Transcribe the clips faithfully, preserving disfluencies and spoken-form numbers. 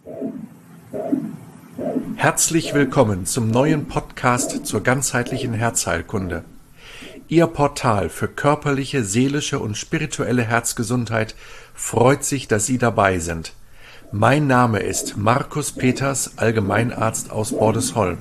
Herzlich willkommen zum neuen Podcast zur ganzheitlichen Herzheilkunde. Ihr Portal für körperliche, seelische und spirituelle Herzgesundheit freut sich, dass Sie dabei sind. Mein Name ist Markus Peters, Allgemeinarzt aus Bordesholm.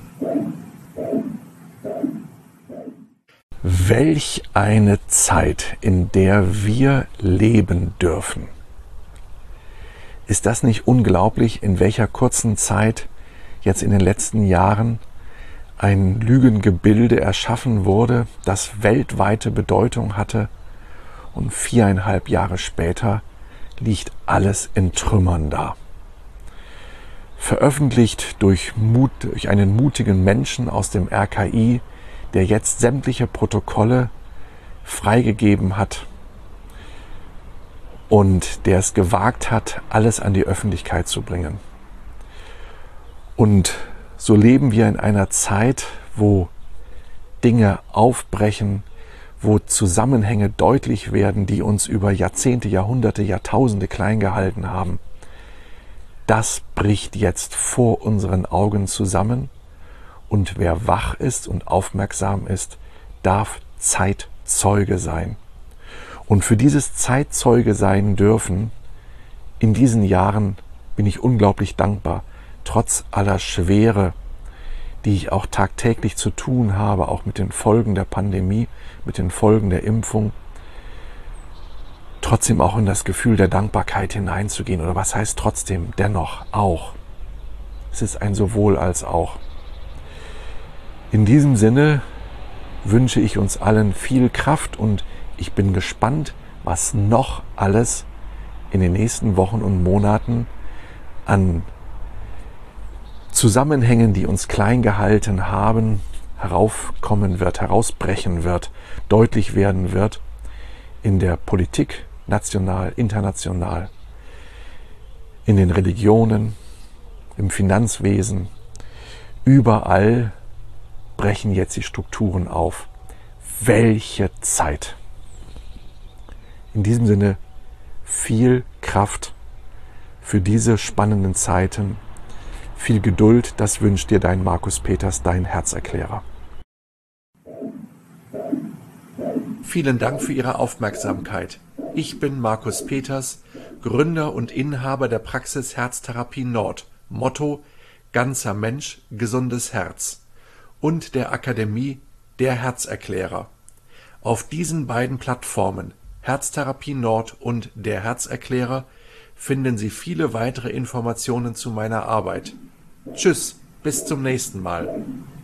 Welch eine Zeit, in der wir leben dürfen. Ist das nicht unglaublich, in welcher kurzen Zeit jetzt in den letzten Jahren ein Lügengebilde erschaffen wurde, das weltweite Bedeutung hatte, und viereinhalb Jahre später liegt alles in Trümmern da. Veröffentlicht durch, Mut, durch einen mutigen Menschen aus dem R K I, der jetzt sämtliche Protokolle freigegeben hat und der es gewagt hat, alles an die Öffentlichkeit zu bringen. Und so leben wir in einer Zeit, wo Dinge aufbrechen, wo Zusammenhänge deutlich werden, die uns über Jahrzehnte, Jahrhunderte, Jahrtausende klein gehalten haben. Das bricht jetzt vor unseren Augen zusammen, und wer wach ist und aufmerksam ist, darf Zeitzeuge sein. Und für dieses Zeitzeuge sein dürfen, in diesen Jahren bin ich unglaublich dankbar, trotz aller Schwere, die ich auch tagtäglich zu tun habe, auch mit den Folgen der Pandemie, mit den Folgen der Impfung, trotzdem auch in das Gefühl der Dankbarkeit hineinzugehen. Oder was heißt trotzdem? Dennoch auch. Es ist ein sowohl als auch. In diesem Sinne wünsche ich uns allen viel Kraft, und ich bin gespannt, was noch alles in den nächsten Wochen und Monaten an Zusammenhängen, die uns klein gehalten haben, heraufkommen wird, herausbrechen wird, deutlich werden wird in der Politik, national, international, in den Religionen, im Finanzwesen. Überall brechen jetzt die Strukturen auf. Welche Zeit! In diesem Sinne viel Kraft für diese spannenden Zeiten. Viel Geduld, das wünscht dir dein Markus Peters, dein Herzerklärer. Vielen Dank für Ihre Aufmerksamkeit. Ich bin Markus Peters, Gründer und Inhaber der Praxis Herztherapie Nord, Motto ganzer Mensch, gesundes Herz, und der Akademie Der Herzerklärer. Auf diesen beiden Plattformen, Herztherapie Nord und Der Herzerklärer, finden Sie viele weitere Informationen zu meiner Arbeit. Tschüss, bis zum nächsten Mal.